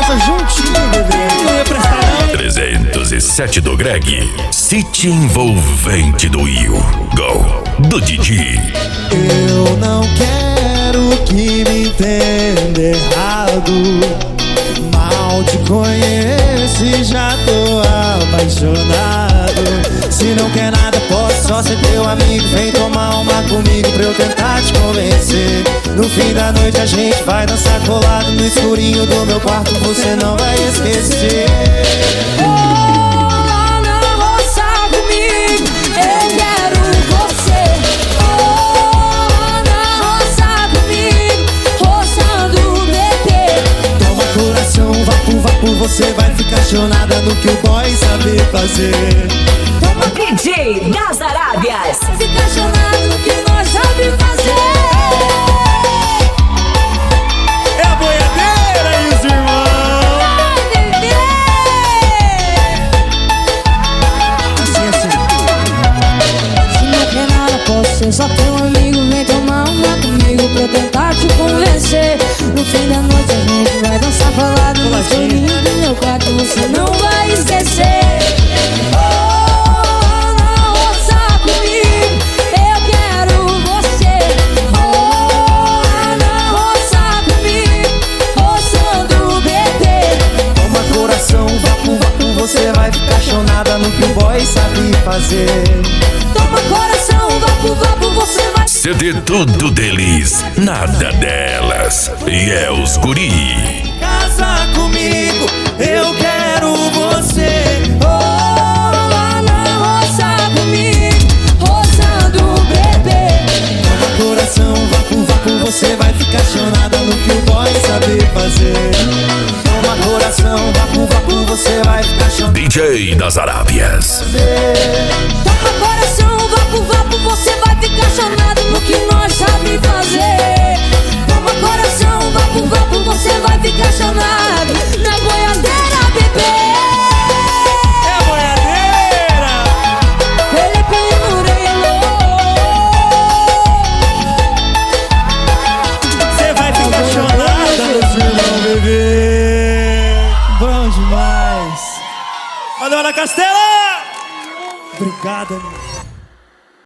casa juntinho, bebê. Não ia prestar não. 307 do Greg, City Envolvente do Will, Go, do Didi. Eu não quero que me entenda errado. Mal te conheço e já tô apaixonado. Se não quer nada, posso só ser teu amigo. Vem tomar uma comigo pra eu tentar te convencer. No fim da noite a gente vai dançar colado no escurinho do meu quarto, você não vai esquecer. Você vai ficar chonada no que o boy sabe fazer. Toma DJ das Arábias. Fica chonada no que nós sabe fazer. É a boiadeira e os irmãos. Assim, assim. Se não quer nada, posso ser só teu amigo. Vem tomar uma comigo pra eu tentar te convencer. No fim da noite a gente vai dançar falado no escurinho do meu quarto, você não vai esquecer. Oh, não roça comigo, eu quero você. Oh, não roça comigo, roçando o bebê. Toma coração, vapo, vapo, você vai ficar chonada no que o boy sabe fazer. Toma coração, vapo, vapo, você vai. CD tudo deles, nada delas. E é os guri. Casa comigo, eu quero você. Oh, não roça comigo, roçando o bebê. Toma coração, vapo, vapo, você vai ficar chonada no que o boy sabe fazer. Toma coração, vapo, vapo, você vai ficar chonada. DJ das Arábias. Toma coração, vapo, vapo, você vai ficar chonado no que nós sabe fazer. Toma coração, vapo, vapo, você vai ficar chonado na boiadeira, bebê. É a boiadeira. Felipe Murilo. Você vai ficar chonada no irmão, bebê. Bom demais. Valeu, Ana Castela. Obrigada, meu.